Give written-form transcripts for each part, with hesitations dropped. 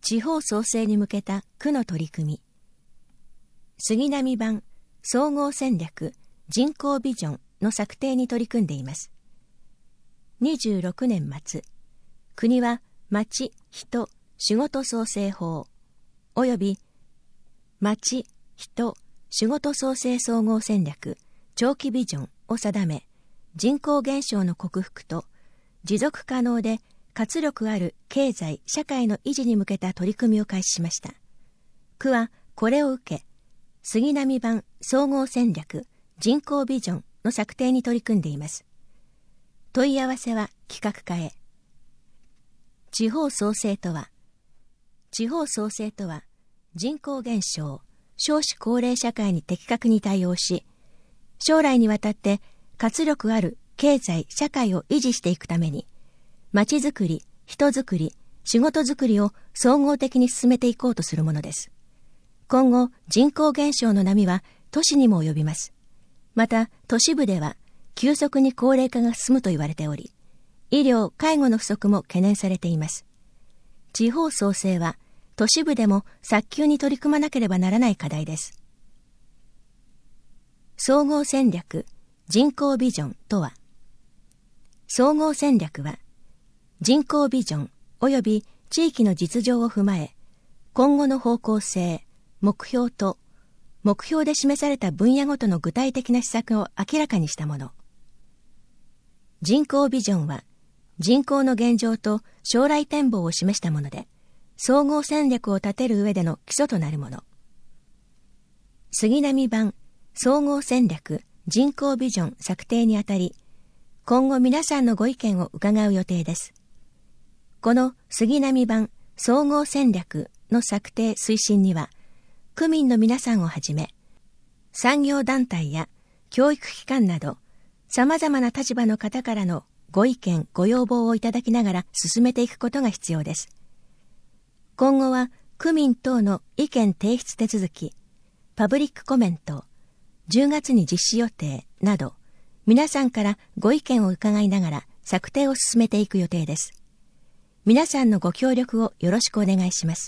地方創生に向けた区の取り組み。杉並版総合戦略人口ビジョンの策定に取り組んでいます。26年末、国は町、人、仕事創生法及び町、人、仕事創生総合戦略長期ビジョンを定め、人口減少の克服と持続可能で活力ある経済・社会の維持に向けた取り組みを開始しました。区はこれを受け、杉並版総合戦略人口ビジョンの策定に取り組んでいます。問い合わせは企画課へ。地方創生とは、人口減少、少子高齢社会に的確に対応し、将来にわたって活力ある経済・社会を維持していくために、町づくり、人づくり、仕事づくりを総合的に進めていこうとするものです。今後、人口減少の波は都市にも及びます。また、都市部では急速に高齢化が進むと言われており、医療・介護の不足も懸念されています。地方創生は、都市部でも早急に取り組まなければならない課題です。総合戦略、人口ビジョンとは、総合戦略は、人口ビジョン及び地域の実情を踏まえ、今後の方向性、目標と、目標で示された分野ごとの具体的な施策を明らかにしたもの。人口ビジョンは、人口の現状と将来展望を示したもので、総合戦略を立てる上での基礎となるもの。杉並版総合戦略人口ビジョン策定にあたり、今後皆さんのご意見を伺う予定です。この杉並版総合戦略の策定推進には、区民の皆さんをはじめ、産業団体や教育機関など、様々な立場の方からのご意見、ご要望をいただきながら進めていくことが必要です。今後は区民等の意見提出手続き、パブリックコメント、10月に実施予定など、皆さんからご意見を伺いながら策定を進めていく予定です。皆さんのご協力をよろしくお願いします。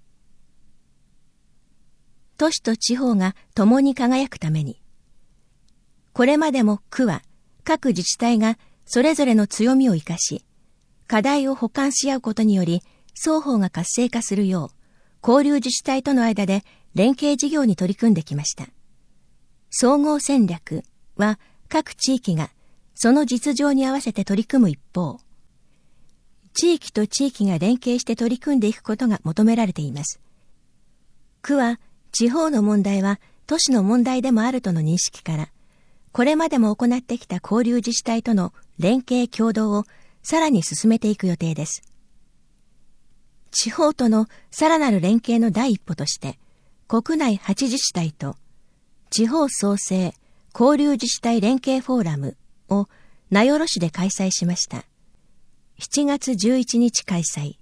都市と地方が共に輝くために、これまでも区は各自治体がそれぞれの強みを生かし、課題を補完し合うことにより、双方が活性化するよう、交流自治体との間で連携事業に取り組んできました。総合戦略は各地域がその実情に合わせて取り組む一方、地域と地域が連携して取り組んでいくことが求められています。区は地方の問題は都市の問題でもあるとの認識から、これまでも行ってきた交流自治体との連携協働をさらに進めていく予定です。地方とのさらなる連携の第一歩として、国内8自治体と地方創生交流自治体連携フォーラムを名寄市で開催しました。7月11日開催。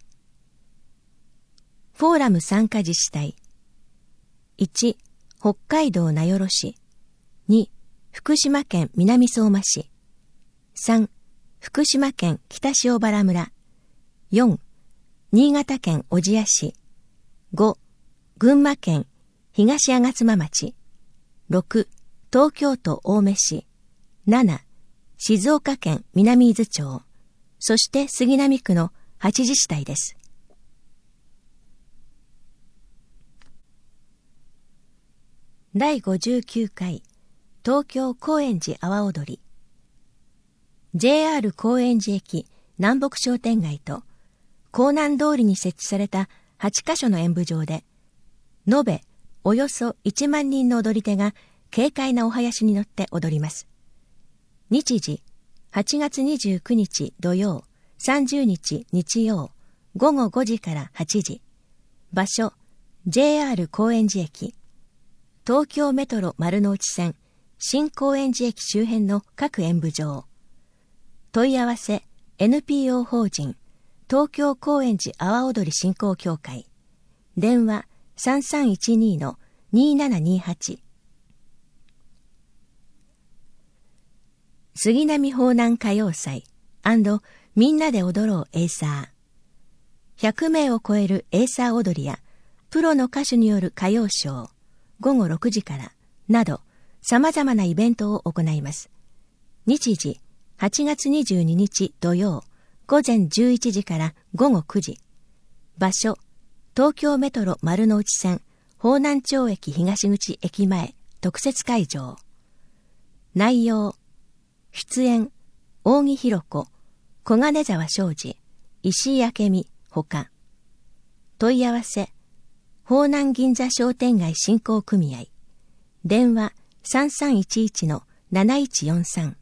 フォーラム参加自治体。1、北海道名寄市。2、福島県南相馬市。3、福島県北塩原村。4、新潟県小千谷市。5、群馬県東吾妻町。6、東京都青梅市。7、静岡県南伊豆町。そして杉並区の8自治体です。第59回東京高円寺阿波踊り。JR 高円寺駅南北商店街と港南通りに設置された8カ所の演舞場で、延べおよそ1万人の踊り手が軽快なお囃子に乗って踊ります。日時、8月29日土曜、30日日曜、午後5時から8時。場所、JR 高円寺駅。東京メトロ丸の内線、新高円寺駅周辺の各演舞場。問い合わせ、NPO 法人、東京高円寺阿波踊り振興協会。電話、3312-2728。杉並方南歌謡祭&みんなで踊ろうエイサー。 100名を超えるエイサー踊りや、プロの歌手による歌謡ショー、午後6時から、など、様々なイベントを行います。日時、8月22日土曜、午前11時から午後9時。場所、東京メトロ丸の内線、方南町駅東口駅前、特設会場。内容、出演、扇弘子、小金沢昌司、石井明美、ほか。問い合わせ、方南銀座商店街振興組合。電話3311-7143。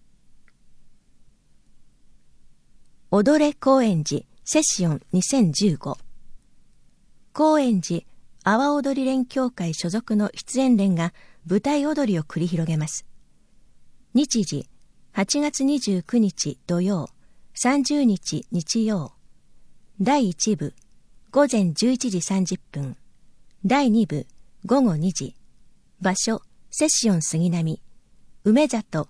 踊れ高円寺セッション2015。高円寺阿波踊り連協会所属の出演連が舞台踊りを繰り広げます。日時、8月29日土曜、30日日曜。第1部、午前11時30分。第2部、午後2時。場所、セッション杉並。梅里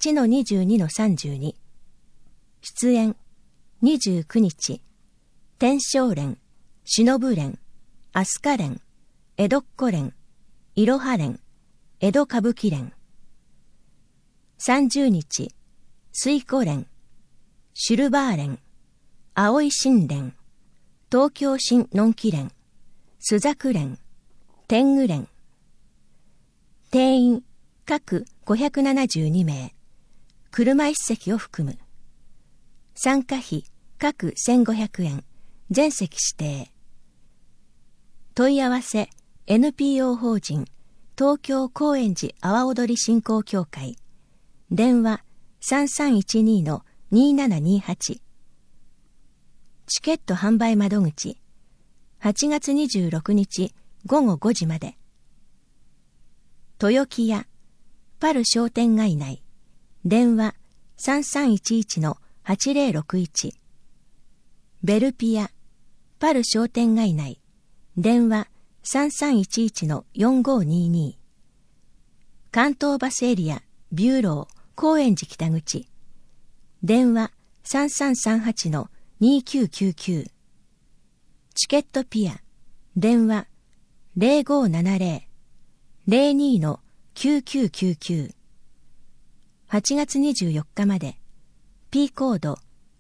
1-22-32。出演、29日。天正連、忍連、飛鳥連、江戸っ子連、いろは連、江戸歌舞伎連。30日、水湖連、シルバー連、青い新連、東京新のんき連、朱雀連、天狗連。定員、各572名。車1席を含む。参加費、各1500円。全席指定。問い合わせ、NPO 法人、東京高円寺阿波踊り振興協会。電話、3312-2728。チケット販売窓口、8月26日午後5時まで。豊木屋、パル商店街内。電話、3311-8061。ベルピア、パル商店街内。電話、3311-4522。関東バスエリア、ビューロー、高円寺北口。電話、3338-2999。チケットピア、電話、0570-02-9999。8月24日まで。P コード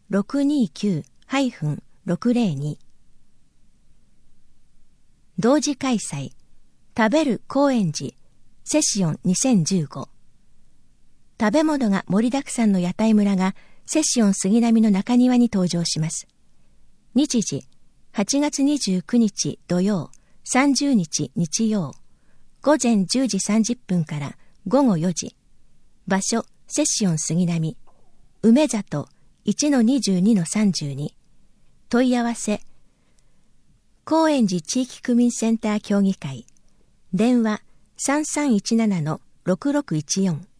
629-602。同時開催。食べる高円寺セッション2015。食べ物が盛りだくさんの屋台村がセッション杉並の中庭に登場します。日時、8月29日土曜、30日日曜。午前10時30分から午後4時。場所、セッション杉並。梅里 1-22-32。問い合わせ、高円寺地域区民センター協議会。電話 3317-6614。